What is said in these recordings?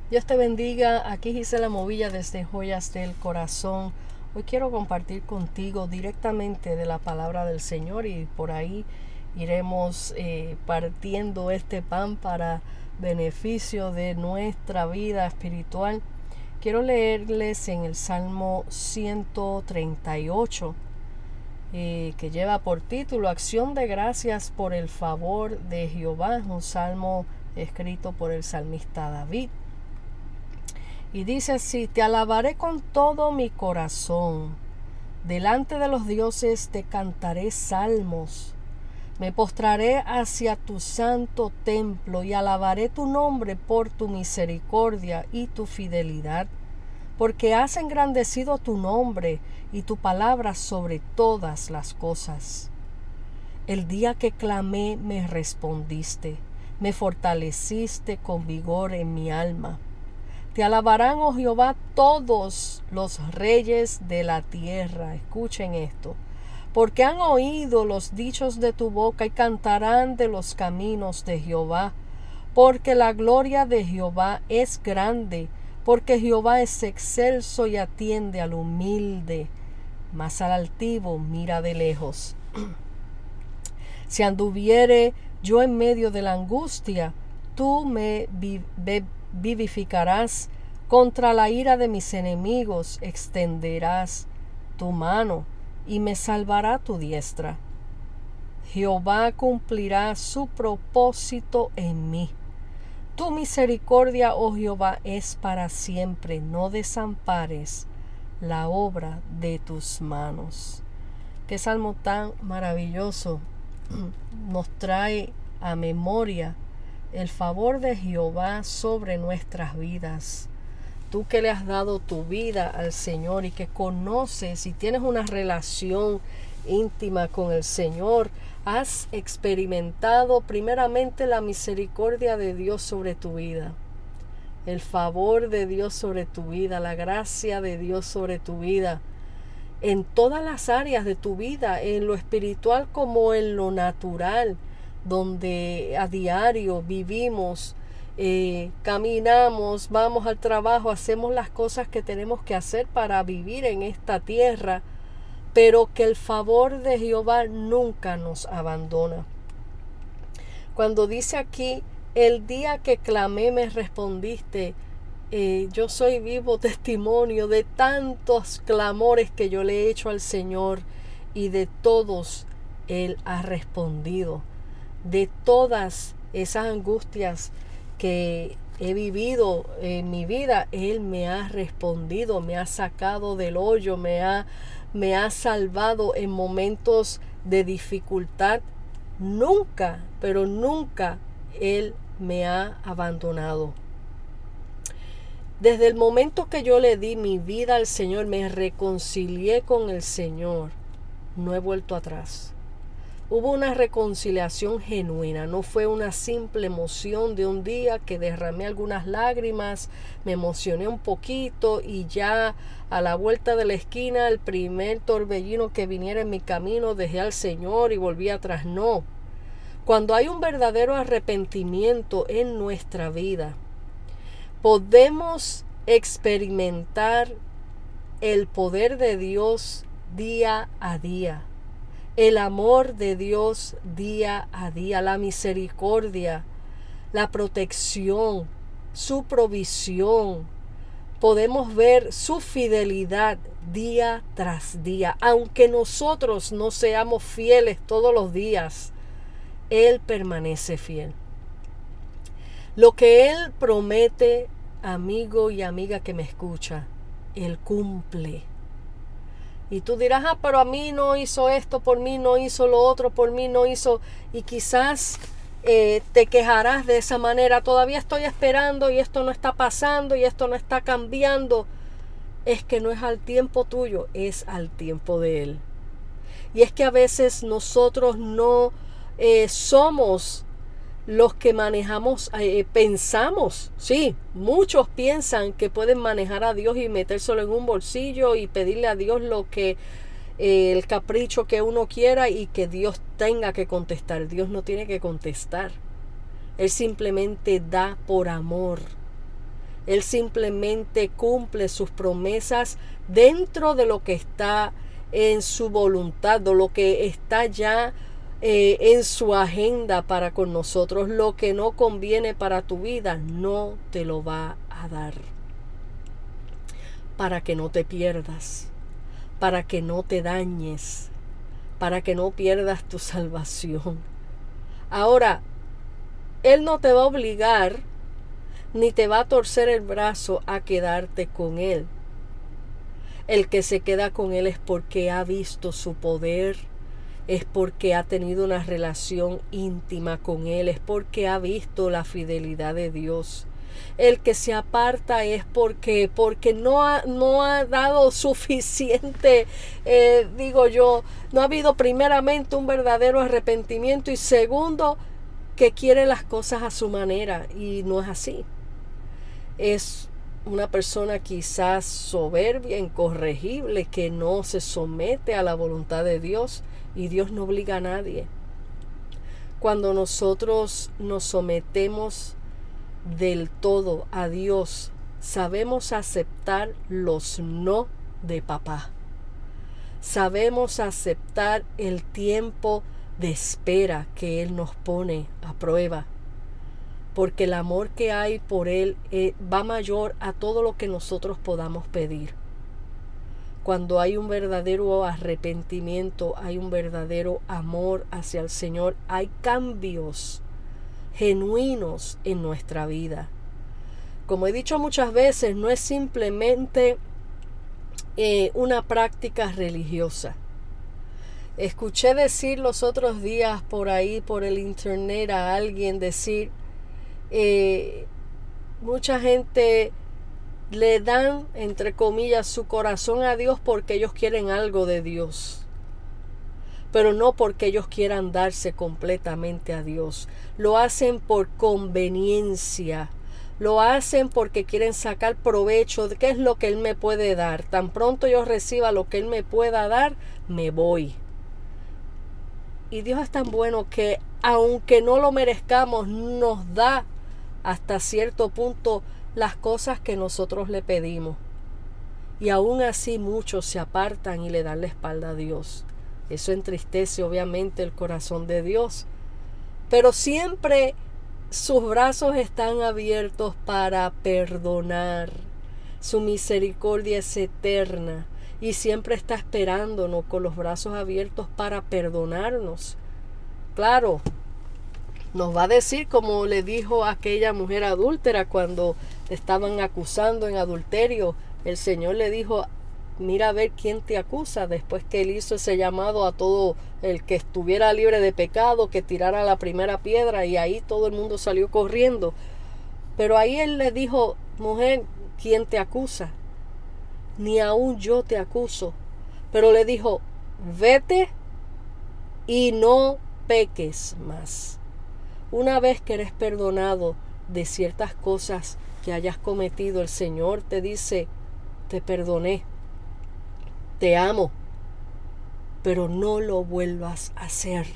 Dios te bendiga. Aquí Gisela Movilla desde Joyas del Corazón. Hoy quiero compartir contigo directamente de la palabra del Señor y por ahí iremos partiendo este pan para beneficio de nuestra vida espiritual. Quiero leerles en el Salmo 138, que lleva por título Acción de Gracias por el favor de Jehová, un salmo escrito por el salmista David. Y dice así: te alabaré con todo mi corazón, delante de los dioses te cantaré salmos, me postraré hacia tu santo templo y alabaré tu nombre por tu misericordia y tu fidelidad, porque has engrandecido tu nombre y tu palabra sobre todas las cosas. El día que clamé me respondiste, me fortaleciste con vigor en mi alma. Te alabarán, oh Jehová, todos los reyes de la tierra. Escuchen esto. Porque han oído los dichos de tu boca y cantarán de los caminos de Jehová. Porque la gloria de Jehová es grande, porque Jehová es excelso y atiende al humilde, mas al altivo mira de lejos. Si anduviere yo en medio de la angustia, tú me vivificarás. Contra la ira de mis enemigos extenderás tu mano y me salvará tu diestra. Jehová cumplirá su propósito en mí. Tu misericordia, oh Jehová, es para siempre. No desampares la obra de tus manos. Qué salmo tan maravilloso. Nos trae a memoria el favor de Jehová sobre nuestras vidas. Tú que le has dado tu vida al Señor y que conoces y tienes una relación íntima con el Señor, has experimentado primeramente la misericordia de Dios sobre tu vida, el favor de Dios sobre tu vida, la gracia de Dios sobre tu vida, en todas las áreas de tu vida, en lo espiritual como en lo natural, donde a diario vivimos, caminamos, vamos al trabajo, hacemos las cosas que tenemos que hacer para vivir en esta tierra, pero que el favor de Jehová nunca nos abandona. Cuando dice aquí, el día que clamé me respondiste, yo soy vivo testimonio de tantos clamores que yo le he hecho al Señor y de todos Él ha respondido. De todas esas angustias que he vivido en mi vida, Él me ha respondido, me ha sacado del hoyo, me ha salvado en momentos de dificultad. Nunca, pero nunca Él me ha abandonado. Desde el momento que yo le di mi vida al Señor, me reconcilié con el Señor, no he vuelto atrás. Hubo una reconciliación genuina, no fue una simple emoción de un día que derramé algunas lágrimas, me emocioné un poquito y ya a la vuelta de la esquina, el primer torbellino que viniera en mi camino, dejé al Señor y volví atrás. No. Cuando hay un verdadero arrepentimiento en nuestra vida, podemos experimentar el poder de Dios día a día, el amor de Dios día a día, la misericordia, la protección, su provisión. Podemos ver su fidelidad día tras día. Aunque nosotros no seamos fieles todos los días, Él permanece fiel. Lo que Él promete, amigo y amiga que me escucha, Él cumple. Y tú dirás, pero a mí no hizo esto por mí, no hizo lo otro por mí, no hizo... Y quizás te quejarás de esa manera. Todavía estoy esperando y esto no está pasando y esto no está cambiando. Es que no es al tiempo tuyo, es al tiempo de Él. Y es que a veces nosotros no somos los que manejamos, pensamos, sí, muchos piensan que pueden manejar a Dios y metérselo en un bolsillo y pedirle a Dios lo que el capricho que uno quiera y que Dios tenga que contestar. Dios no tiene que contestar. Él simplemente da por amor. Él simplemente cumple sus promesas dentro de lo que está en su voluntad, de lo que está ya en su agenda para con nosotros. Lo que no conviene para tu vida no te lo va a dar, para que no te pierdas, para que no te dañes, para que no pierdas tu salvación. Ahora, Él no te va a obligar ni te va a torcer el brazo a quedarte con Él. El que se queda con Él es porque ha visto su poder, es porque ha tenido una relación íntima con Él, es porque ha visto la fidelidad de Dios. El que se aparta es porque no ha dado suficiente, no ha habido primeramente un verdadero arrepentimiento y segundo, que quiere las cosas a su manera y no es así. Es una persona quizás soberbia, incorregible, que no se somete a la voluntad de Dios, y Dios no obliga a nadie. Cuando nosotros nos sometemos del todo a Dios, sabemos aceptar los no de papá. Sabemos aceptar el tiempo de espera que Él nos pone a prueba, porque el amor que hay por Él va mayor a todo lo que nosotros podamos pedir. Cuando hay un verdadero arrepentimiento, hay un verdadero amor hacia el Señor, hay cambios genuinos en nuestra vida. Como he dicho muchas veces, no es simplemente una práctica religiosa. Escuché decir los otros días por ahí, por el internet, a alguien decir, mucha gente le dan, entre comillas, su corazón a Dios porque ellos quieren algo de Dios, pero no porque ellos quieran darse completamente a Dios. Lo hacen por conveniencia, lo hacen porque quieren sacar provecho de qué es lo que Él me puede dar. Tan pronto yo reciba lo que Él me pueda dar, me voy. Y Dios es tan bueno que aunque no lo merezcamos, nos da hasta cierto punto las cosas que nosotros le pedimos. Y aún así muchos se apartan y le dan la espalda a Dios. Eso entristece obviamente el corazón de Dios. Pero siempre sus brazos están abiertos para perdonar. Su misericordia es eterna y siempre está esperándonos con los brazos abiertos para perdonarnos. Claro, nos va a decir, como le dijo a aquella mujer adúltera cuando le estaban acusando en adulterio. El Señor le dijo, mira a ver quién te acusa, después que Él hizo ese llamado a todo el que estuviera libre de pecado, que tirara la primera piedra, y ahí todo el mundo salió corriendo. Pero ahí Él le dijo, mujer, ¿quién te acusa? Ni aún yo te acuso. Pero le dijo, vete y no peques más. Una vez que eres perdonado de ciertas cosas que hayas cometido, el Señor te dice, te perdoné, te amo, pero no lo vuelvas a hacer.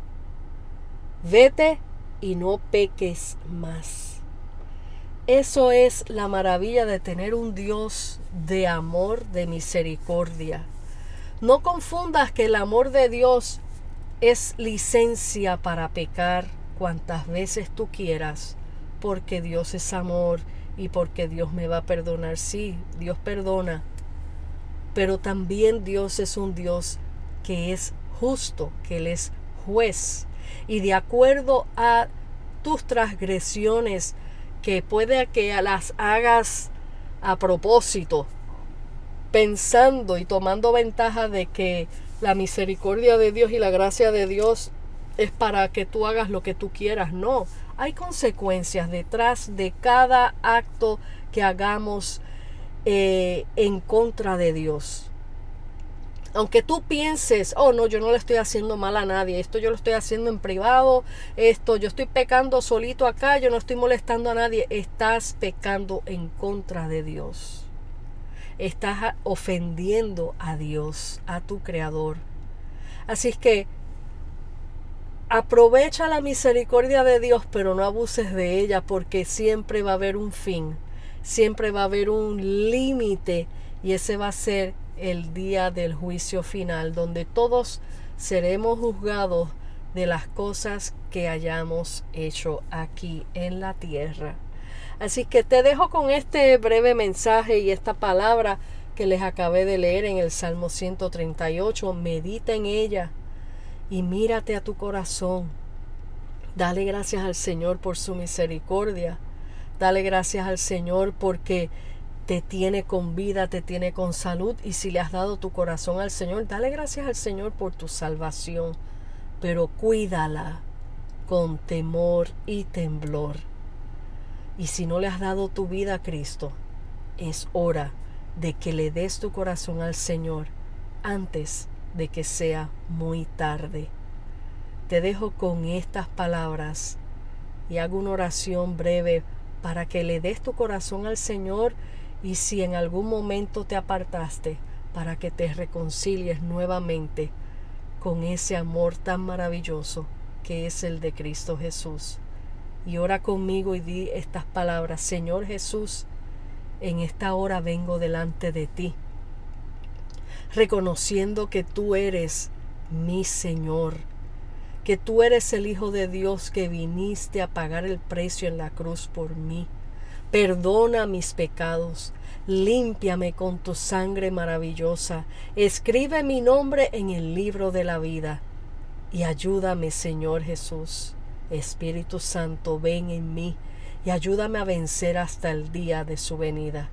Vete y no peques más. Eso es la maravilla de tener un Dios de amor, de misericordia. No confundas que el amor de Dios es licencia para pecar cuantas veces tú quieras, porque Dios es amor y porque Dios me va a perdonar. Sí, Dios perdona, pero también Dios es un Dios que es justo, que Él es juez, y de acuerdo a tus transgresiones, que puede que las hagas a propósito, pensando y tomando ventaja de que la misericordia de Dios y la gracia de Dios es para que tú hagas lo que tú quieras. No, hay consecuencias detrás de cada acto que hagamos en contra de Dios. Aunque tú pienses, oh no, yo no le estoy haciendo mal a nadie, esto yo lo estoy haciendo en privado, esto yo estoy pecando solito acá, yo no estoy molestando a nadie, estás pecando en contra de Dios. Estás ofendiendo a Dios, a tu Creador. Así es que aprovecha la misericordia de Dios, pero no abuses de ella, porque siempre va a haber un fin. siempre va a haber un límite, y ese va a ser el día del juicio final, donde todos seremos juzgados de las cosas que hayamos hecho aquí en la tierra. Así que te dejo con este breve mensaje y esta palabra que les acabé de leer en el Salmo 138. Medita en ella y mírate a tu corazón. Dale gracias al Señor por su misericordia. Dale gracias al Señor porque te tiene con vida, te tiene con salud. Y si le has dado tu corazón al Señor, dale gracias al Señor por tu salvación. Pero cuídala con temor y temblor. Y si no le has dado tu vida a Cristo, es hora de que le des tu corazón al Señor antes de que sea muy tarde. Te dejo con estas palabras y hago una oración breve para que le des tu corazón al Señor, y si en algún momento te apartaste, para que te reconcilies nuevamente con ese amor tan maravilloso que es el de Cristo Jesús. Y ora conmigo y di estas palabras: Señor Jesús, en esta hora vengo delante de ti, reconociendo que tú eres mi Señor, que tú eres el Hijo de Dios que viniste a pagar el precio en la cruz por mí. Perdona mis pecados, límpiame con tu sangre maravillosa, escribe mi nombre en el libro de la vida y ayúdame, Señor Jesús. Espíritu Santo, ven en mí y ayúdame a vencer hasta el día de su venida.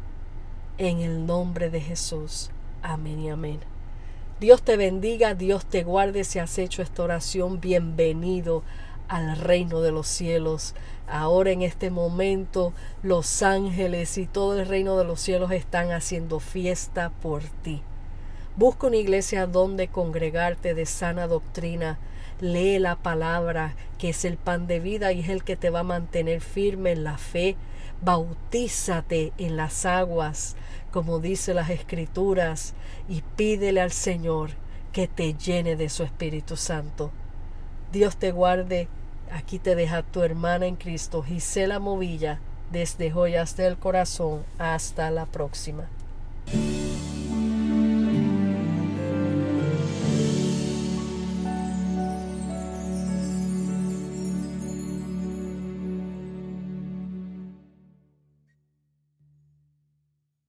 En el nombre de Jesús. Amén y amén. Dios te bendiga, Dios te guarde. Si has hecho esta oración, bienvenido al reino de los cielos. Ahora en este momento los ángeles y todo el reino de los cielos están haciendo fiesta por ti. Busca una iglesia donde congregarte de sana doctrina. Lee la palabra, que es el pan de vida y es el que te va a mantener firme en la fe. Bautízate en las aguas, como dice las Escrituras, y pídele al Señor que te llene de su Espíritu Santo. Dios te guarde. Aquí te deja tu hermana en Cristo, Gisela Movilla, desde Joyas del Corazón. Hasta la próxima.